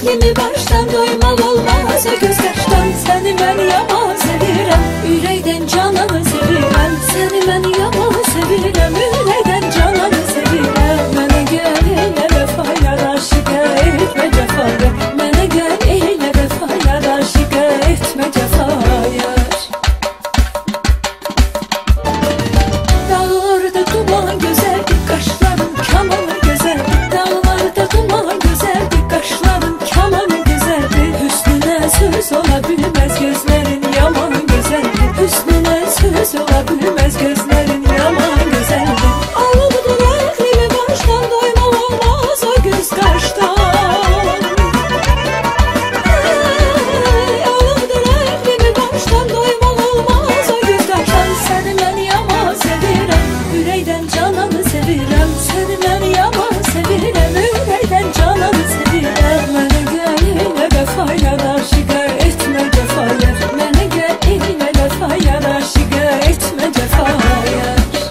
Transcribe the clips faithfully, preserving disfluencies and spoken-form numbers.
renkimi baştan doymaq olmaz. O göz qaşdan səni mən yaman sevirəm, ürəkdən cananı sevirəm. Səni mən yaman sevirəm, ürəkdən cananı sevirəm. Mənə gəl elə vəfaya aşiqə etmə cəfaya, mənə gəl elə vəfaya aşiqə etmə cəfaya. Dağlarda duman gözəldir, qaşların kamanı gözəldir. Dağlarda duman gözəldir, qaşların kamanı gözəldir. Hüsnünə söz ola bilməz, gözlərin yaman gözəldir. Hüsnünə söz ola bilməz, gözlərin yaman gözəldir. Alıbdır əqlimi başdan doymaq olmaz o göz qaşdan. Alıbdır əqlimi başdan doymaq olmaz o göz qaşdan. Səni mən yaman sevirəm, ürəkdən cananı sevirəm. Səni mən yaman sevirəm, ürəkdən cananı sevirəm. Mənə gəl elə vəfaya aşiqə etmə cəfaya, mənə gəl elə vəfaya aşiqə etmə cəfaya.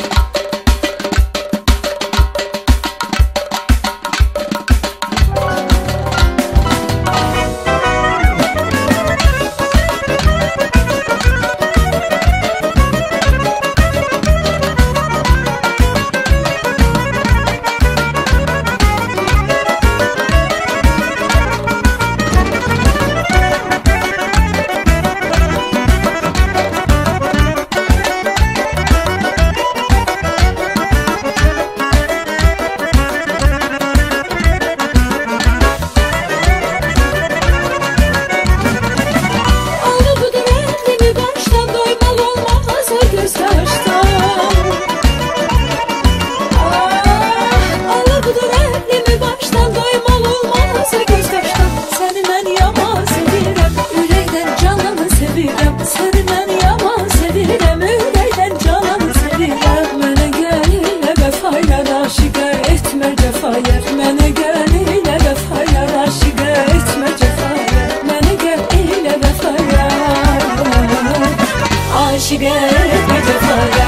Səni mən yaman sevirəm, ürəkdən cananı sevirəm. Mənə gəl elə vəfaya aşiqə etmə cəfaya, mənə gəl elə vəfaya aşiqə etmə cəfaya, mənə gəl elə vəfaya aşiqə etmə cəfaya.